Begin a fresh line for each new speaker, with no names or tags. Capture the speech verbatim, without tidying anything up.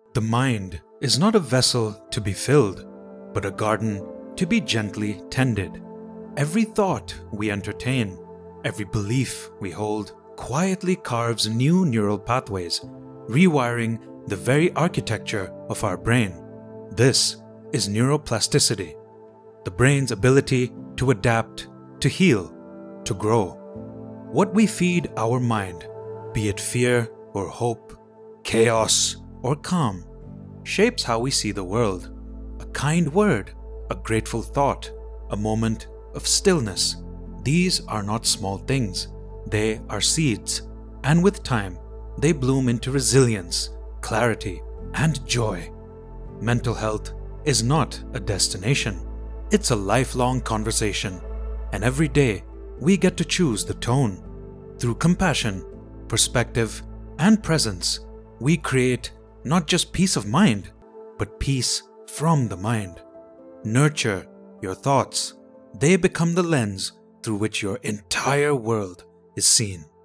The mind is not a vessel to be filled, but a garden to be gently tended. Every thought we entertain, every belief we hold, quietly carves new neural pathways, rewiring the very architecture of our brain. This is neuroplasticity, the brain's ability to adapt, to heal, to grow. What we feed our mind, be it fear or hope, chaos or calm, shapes how we see the world. A kind word, a grateful thought, a moment of stillness. These are not small things. They are seeds, and with time, they bloom into resilience, clarity, and joy. Mental health is not a destination. It's a lifelong conversation, and every day we get to choose the tone. Through compassion, perspective, and presence, we create not just peace of mind, but peace from the mind. Nurture your thoughts. They become the lens through which your entire world is seen.